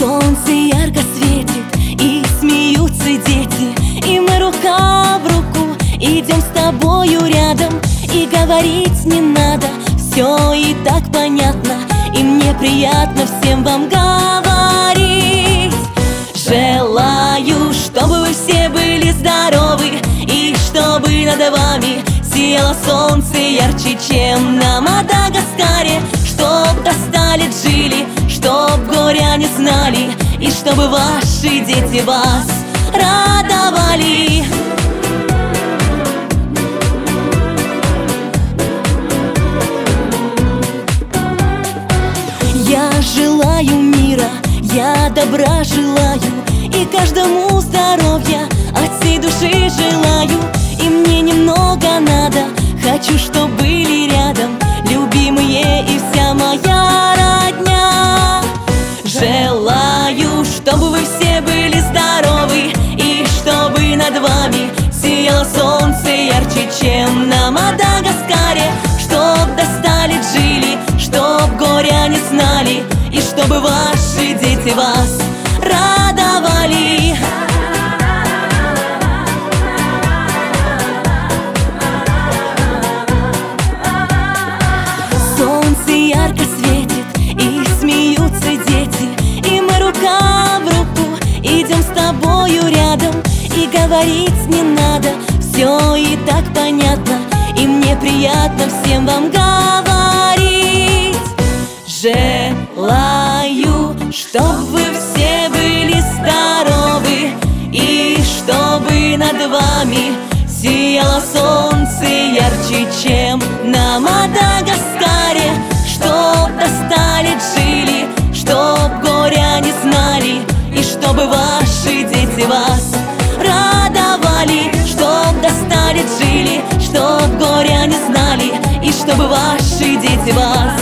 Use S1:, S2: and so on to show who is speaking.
S1: Солнце ярко светит, и смеются дети, и мы рука в руку идем с тобою рядом. И говорить не надо, все и так понятно, и мне приятно всем вам говорить. Желаю, чтобы вы все были здоровы, и чтобы над вами сияло солнце ярче, чем на Мадагаскаре. Чтоб достали жили, чтоб горя не знали, и чтобы ваши дети вас радовали. Я желаю мира, я добра желаю, и каждому здоровья от всей души желаю. И мне немного надо, хочу, чтоб были рядом любимые и вся моя родня. Желаю, чтобы вы все были здоровы, и чтобы над вами сияло солнце ярче, чем на Мадагаскаре. Чтоб достали жили, чтоб горя не знали, и чтобы ваши дети вас радовали. Солнце ярко светит, и смеются дети, и мы рука в руку идем с тобою рядом. И говорить не надо, все и так понятно, и мне приятно всем вам говорить. Желаю, чтоб вы все были здоровы, и чтобы над вами сияло солнце ярче, чем на Мадагаскаре. Чтоб достали жили, чтоб горя не знали, и чтобы ваши дети вас радовали. Чтоб достали жили, чтоб горя не знали, и чтобы ваши дети вас